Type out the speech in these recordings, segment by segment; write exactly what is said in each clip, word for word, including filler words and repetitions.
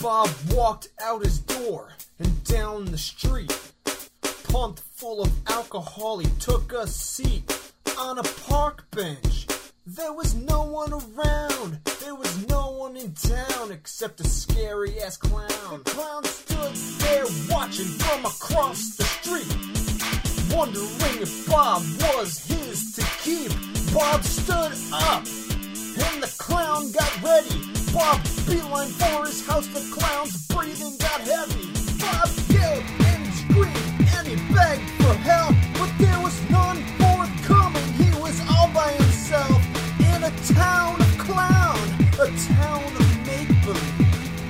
Bob walked out his door and down the street. Pumped full of alcohol, he took a seat on a park bench. There was no one around, there was no one in town except a scary-ass clown. The clown stood there watching from across the street, wondering if Bob was his to keep. Bob stood up, and the clown got ready. Bob beeline for his house, the clown's breathing got heavy. Bob yelled and screamed, and he begged for help, but there was none forthcoming. He was all by himself in a town of clown, a town of make-believe.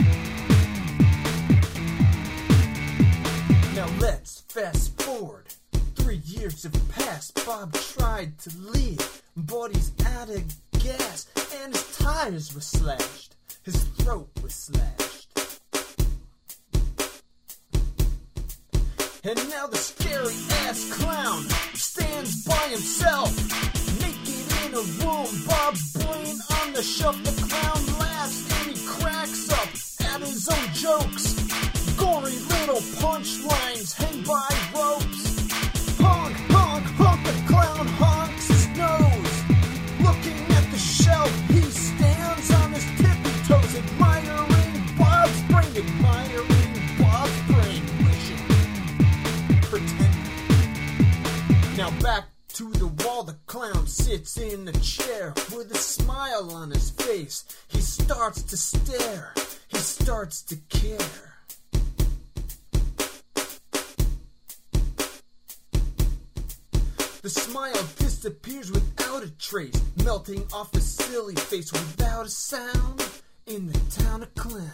Now let's fast forward. Three years have passed. Bob tried to leave, but he's out of gas, and his tires were slashed. His throat was slashed. And now the scary-ass clown stands by himself, naked in a room, Bob's brain on the shelf. The clown laughs and he cracks up at his own jokes. Gory little punchlines hang by ropes. Honk, honk, honk, the clown honks his nose. Looking at the shelf, he stands on his tippy toes, admiring Bob's brain, admiring Bob's brain, wishing, pretending. Now back to the wall, the clown sits in a chair with a smile on his face. He starts to stare, he starts to care. The smile disappears without a trace, melting off his silly face without a sound in the town of clown.